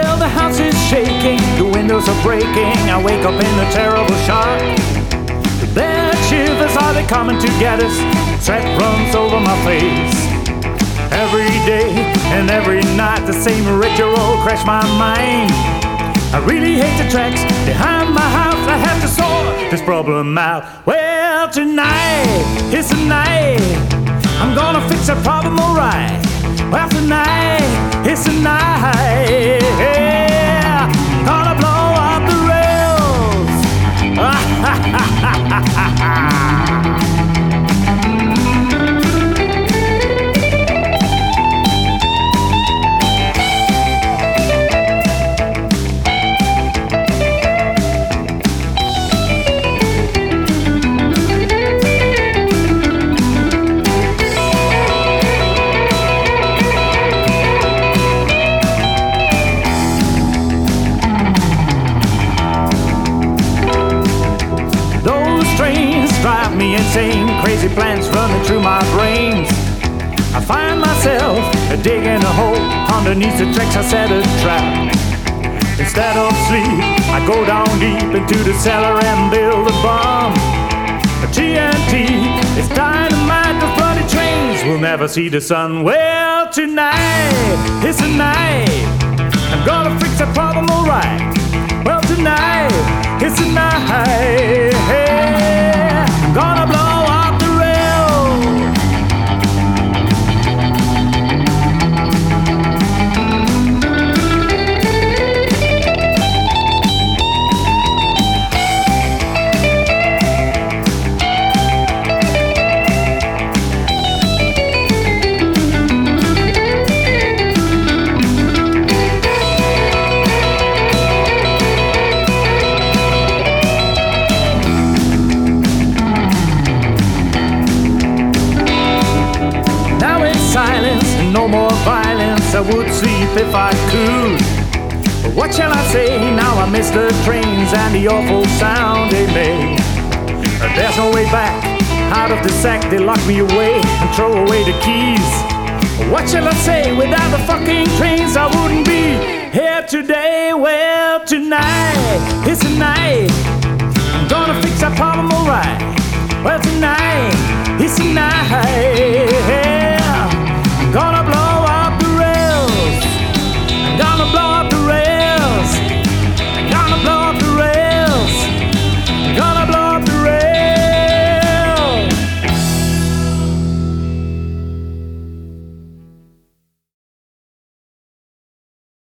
Well, the house is shaking, the windows are breaking. I wake up in a terrible shock. The bed shivers, are they coming to get us? Sweat runs over my face. Every day and every night, the same ritual crash my mind. I really hate the tracks behind my house. I have to sort this problem out. Well, tonight is the night I'm gonna fix that problem alright. Well, tonight is the night, yeah. Gonna blow up the rails. Drive me insane, crazy plans running through my brains. I find myself digging a hole underneath the tracks. I set a trap. Instead of sleep, I go down deep into the cellar and build a bomb. A TNT, it's dynamite. Those bloody trains will never see the sun. Well, tonight is the night I'm gonna fix that problem alright. Well, tonight is the night, yeah. I'm gonna blow up the rail. Silence and no more violence. I would sleep if I could. But what shall I say? Now I miss the trains and the awful sound they make. There's no way back out of the sack. They lock me away and throw away the keys. What shall I say? Without the fucking trains I wouldn't be here today. Well, tonight is the night I'm gonna fix that problem alright. Well, tonight